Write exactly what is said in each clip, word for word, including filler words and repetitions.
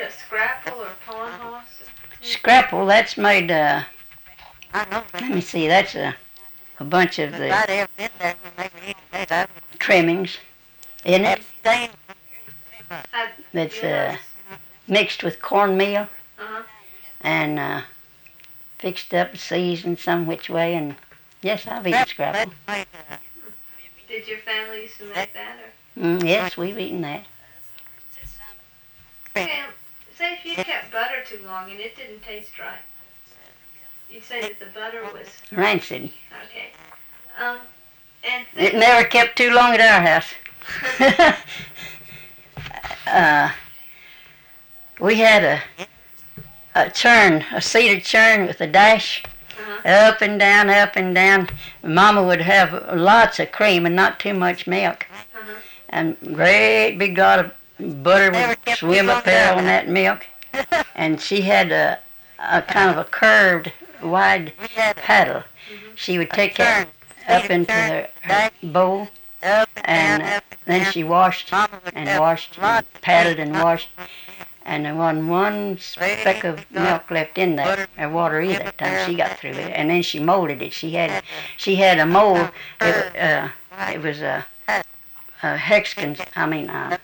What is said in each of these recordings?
a scrapple or pawn horse? Scrapple, that's made, uh, let me see, that's a, a bunch of the trimmings in it. That's uh, mixed with cornmeal Uh-huh. and uh, fixed up, seasoned some which way, and yes, I've eaten scrapple. Did your family used to make that? Or? Mm, yes, we've eaten that. Okay, say if you kept butter too long and it didn't taste right. You'd say that the butter was Rancid. okay. Um, and It never kept too long at our house. uh, we had a a churn, a seated churn with a dash, uh-huh. up and down, up and down. Mama would have lots of cream and not too much milk, Uh-huh. and great big lot of butter would swim up there on that milk. And she had a, a kind of a curved, wide paddle. Mm-hmm. She would take that up into her, her bowl, and uh, then she washed and washed and paddled and washed, and there wasn't one speck of milk left in there, or water either, till she got through it. And then she molded it. She had, she had a mold. It, uh, it was a, a hexagon. I mean, uh,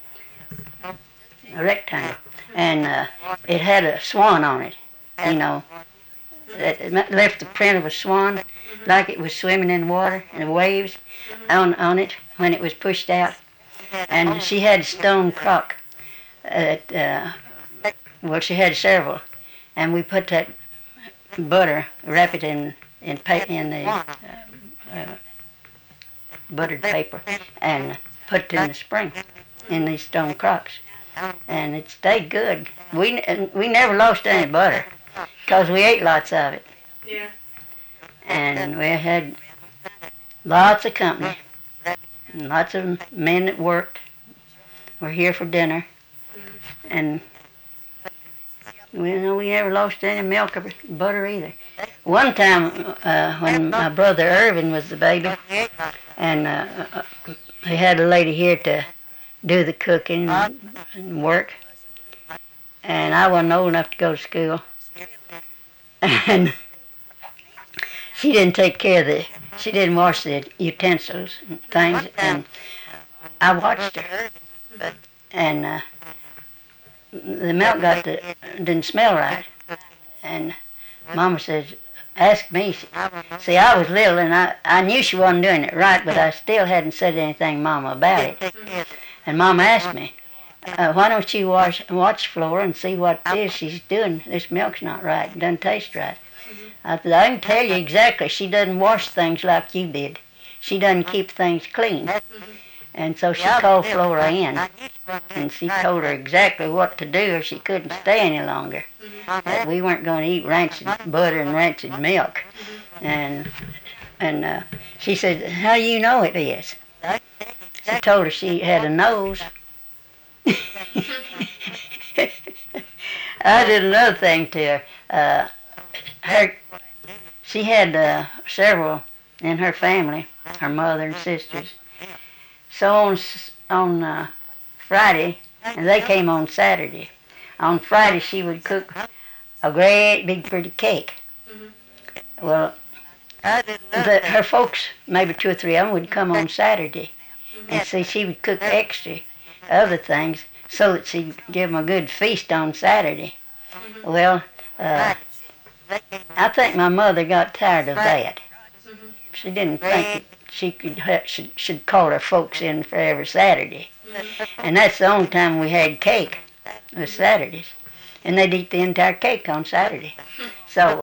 a rectangle, and uh, it had a swan on it. You know, it left the print of a swan, like it was swimming in water and the waves on on it when it was pushed out. And she had a stone crock. At, uh, well, she had several, and we put that butter, wrap it in in, pa- in the uh, uh, buttered paper, and put it in the spring in these stone crocks, and it stayed good. We we never lost any butter, because we ate lots of it. Yeah. And we had lots of company, and lots of men that worked were here for dinner. And we, you know, we never lost any milk or butter either. One time, uh, when my brother Irvin was the baby, and uh, uh, he had a lady here to do the cooking and work, and I wasn't old enough to go to school, and she didn't take care of the, she didn't wash the utensils and things, and I watched her, and uh, the milk got to, didn't smell right, and Mama says, ask me. See, I was little, and I, I knew she wasn't doing it right, but I still hadn't said anything to Mama about it. And Mama asked me, uh, why don't you wash, watch Flora and see what it is she's doing? This milk's not right. It doesn't taste right. I said, I can tell you exactly. She doesn't wash things like you did. She doesn't keep things clean. And so she called Flora in, and she told her exactly what to do, or she couldn't stay any longer. That we weren't going to eat rancid butter and rancid milk. And and uh, she said, how do you know it is? She told her she had a nose. I did another thing to her. Uh, her she had uh, several in her family, her mother and sisters. So on on uh, Friday, and they came on Saturday. On Friday, she would cook a great big pretty cake. Mm-hmm. Well, the, her folks, maybe two or three of them, would come on Saturday, mm-hmm. and see she would cook extra other things so that she'd give them a good feast on Saturday. Mm-hmm. Well, uh, I think my mother got tired of that. Mm-hmm. She didn't think that she could should, should call her folks in for every Saturday. Mm-hmm. And that's the only time we had cake, was Saturdays. And they'd eat the entire cake on Saturday. So